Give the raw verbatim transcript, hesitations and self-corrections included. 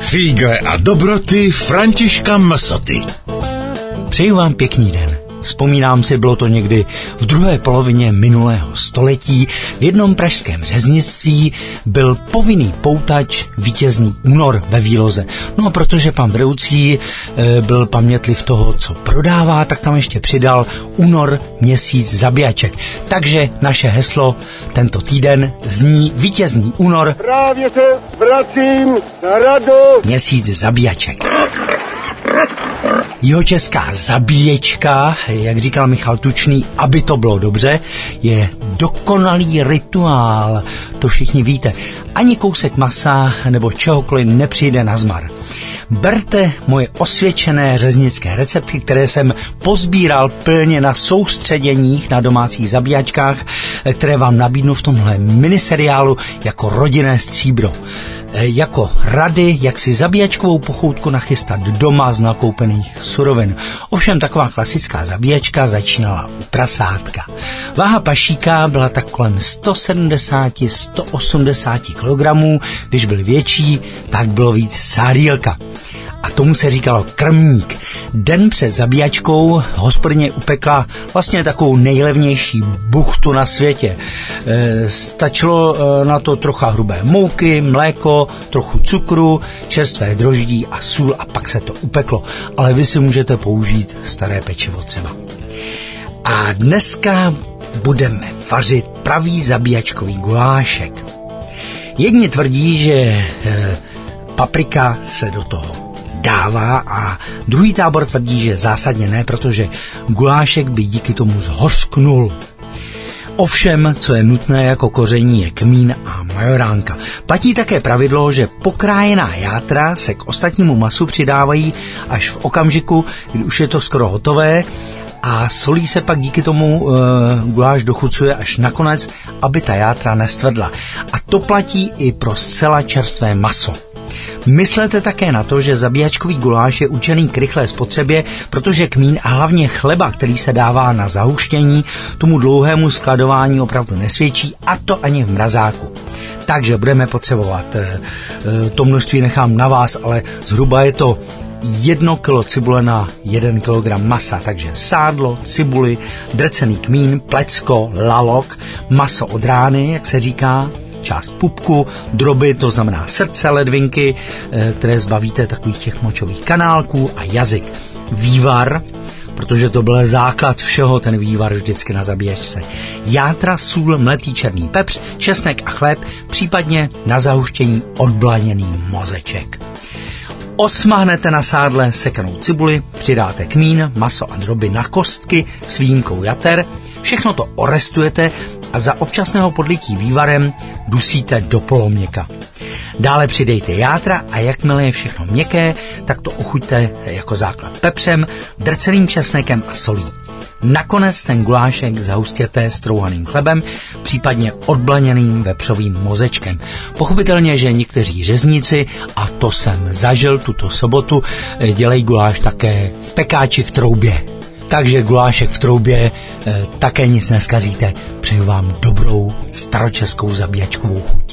Fígle a dobroty Františka Msoty. Přeju vám pěkný den. Vzpomínám si, bylo to někdy v druhé polovině minulého století. V jednom pražském řeznictví byl povinný poutač vítězný únor ve výloze. No a protože pan vedoucí e, byl pamětliv toho, co prodává, tak tam ještě přidal únor měsíc zabíjaček. Takže naše heslo tento týden zní vítězný únor. Právě se vracím na radost. Měsíc zabíjaček. Jihočeská zabíječka, jak říkal Michal Tučný, aby to bylo dobře, je dokonalý rituál. To všichni víte. Ani kousek masa nebo čehokoliv nepřijde na zmar. Berte moje osvědčené řeznické recepty, které jsem pozbíral plně na soustředěních na domácích zabíjačkách, které vám nabídnu v tomhle miniseriálu jako rodinné stříbro. Jako rady, jak si zabíjačkovou pochoutku nachystat doma z nakoupených surovin. Ovšem taková klasická zabíjačka začínala u prasátka. Váha pašíka byla tak kolem sto sedmdesát až sto osmdesát kilogramů, když byl větší, tak bylo víc sádílka. A tomu se říkalo krmník. Den před zabíjačkou hospodyně upekla vlastně takovou nejlevnější buchtu na světě. E, stačilo e, na to trocha hrubé mouky, mléko, trochu cukru, čerstvé droždí a sůl a pak se to upeklo. Ale vy si můžete použít staré pečivo třeba. A dneska budeme vařit pravý zabíjačkový gulášek. Jedni tvrdí, že e, paprika se do toho dává a druhý tábor tvrdí, že zásadně ne, protože gulášek by díky tomu zhořknul. Ovšem, co je nutné jako koření, je kmín a majoránka. Platí také pravidlo, že pokrájená játra se k ostatnímu masu přidávají až v okamžiku, kdy už je to skoro hotové, a solí se pak díky tomu uh, guláš dochucuje až nakonec, aby ta játra nestvrdla. A to platí i pro zcela čerstvé maso. Myslete také na to, že zabíjačkový guláš je určený k rychlé spotřebě, protože kmín a hlavně chleba, který se dává na zahuštění, tomu dlouhému skladování opravdu nesvědčí, a to ani v mrazáku. Takže budeme potřebovat, to množství nechám na vás, ale zhruba je to jedno kilo cibule na jeden kilogram masa, takže sádlo, cibuli, drcený kmín, plecko, lalok, maso od rány, jak se říká, část pupku, droby, to znamená srdce, ledvinky, které zbavíte takových těch močových kanálků, a jazyk. Vývar, protože to byl základ všeho, ten vývar vždycky na zabíjačce. Játra, sůl, mletý černý pepř, česnek a chléb, případně na zahuštění odblaněný mozeček. Osmahnete na sádle sekanou cibuli, přidáte kmín, maso a droby na kostky s výjimkou jater, všechno to orestujete a za občasného podlití vývarem dusíte do poloměka. Dále přidejte játra a jakmile je všechno měkké, tak to ochuťte jako základ pepřem, drceným česnekem a solí. Nakonec ten gulášek zahustěte strouhaným chlebem, případně odblaněným vepřovým mozečkem. Pochopitelně, že někteří řezníci, a to jsem zažil tuto sobotu, dělají guláš také v pekáči v troubě. Takže gulášek v troubě e, také nic neskazíte. Přeju vám dobrou staročeskou zabíjačkovou chuť.